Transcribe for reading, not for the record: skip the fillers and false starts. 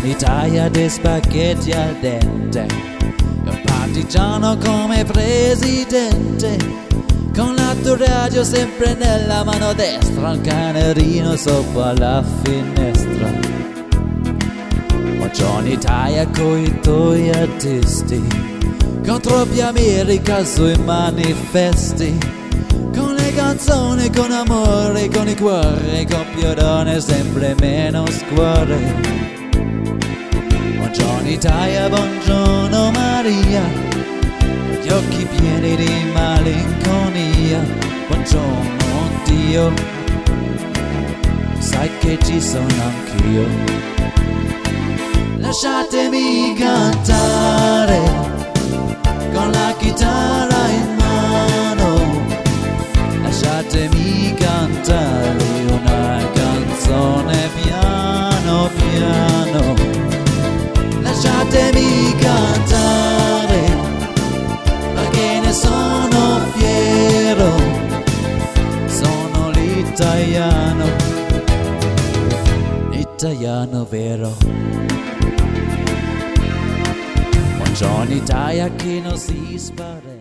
un'Italia di spaghetti al dente, un partigiano come presidente, con l'autoradio sempre nella mano destra, un canarino sopra la finestra. Buongiorno Italia coi tuoi artisti, con troppi America sui manifesti, con le canzoni, con amore, con i cuori, con più donne, sempre meno scuole. Buongiorno Italia, buongiorno Maria, gli occhi pieni di malinconia. Buongiorno Dio, sai che ci sono anch'io. Lasciatemi cantare con la chitarra in mano, lasciatemi cantare una canzone piano piano, lasciatemi cantare perché ne sono fiero, sono l'italiano, italiano vero. Buongiorno Italia che non si spara.